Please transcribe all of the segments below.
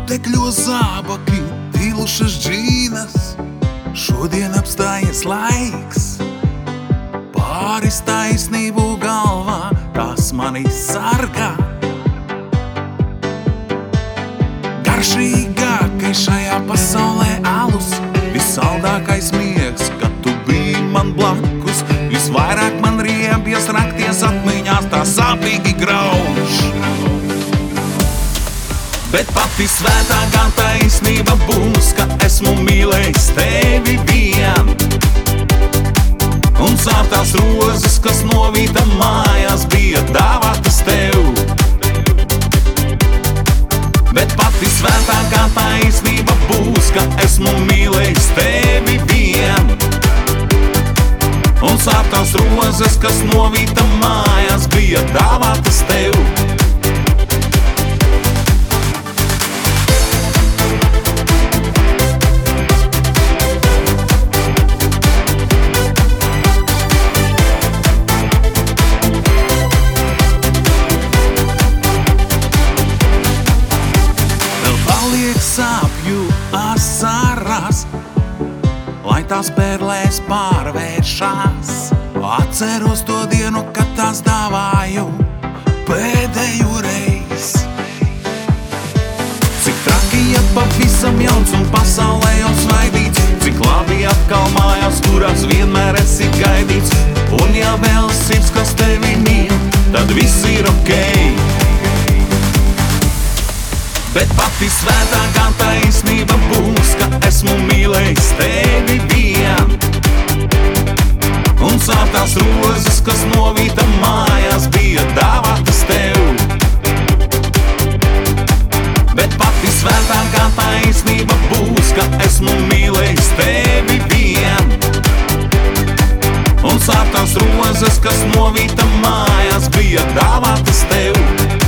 putekļo zābaki, dilušas džīnas. Šodien apstājies laiks, pāris taisnību galvā, tās mani sargā. Garšīgākais šajā pasaulē alus, vissaldākais miegs, kad tu biji man blakus. Visvairāk man riebjas rakties atmiņās, tā sāpīgi grauž. Bet pati svētākā taisnība būs, ka esmu mīlējis tevi vien. Un sārtās rozes, kas novīta mājās, bija dāvātas tev. Bet pati svētākā taisnība būs, ka esmu mīlējis tevi vien. Un sārtās rozes, kas novīta mājās, bija dāvātas tev. Sāpju asarās, lai tās pērlēs pārvēršās. Atceros to dienu, kad tās dāvāju pēdējo reiz. Cik traki, ja pavisam jauns un pasaulē jau svaidīts. Cik labi atkal mājās, kurās vienmēr esi gaidīts. Un ja vēl sirds, kas tevi mīl, tad viss ir okei. Bet pati svētākā taisnība būs, ka esmu mīlējis tevi vien. Un sārtās rozes, kas novīta mājās, bija dāvātas tev. Bet pati svētākā taisnība būs, ka esmu mīlējis tevi vien. Un sārtās rozes, kas novīta mājās, bija dāvātas tev.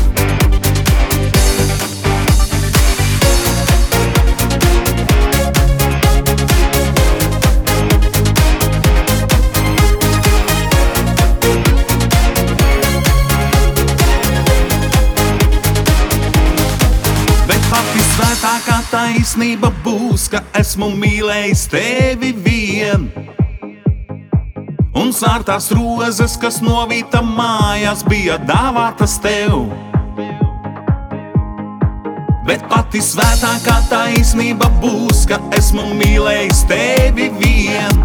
Svētākā taisnība būs, ka esmu mīlējis tevi vien. Un sārtās rozes, kas novīta mājās, bija dāvātas tev. Bet pati svētākā taisnība būs, ka esmu mīlējis tevi vien.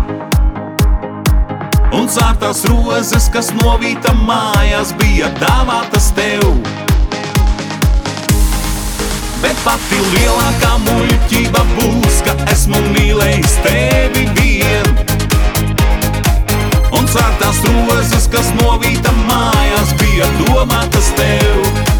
Un sārtās rozes, kas novīta mājās, bija dāvātas tev. Bet pati lielākā muļķība būs, ka esmu mīlējis tevi vien. Un sārtās rozes, kas novīta mājās, bija domātas tev.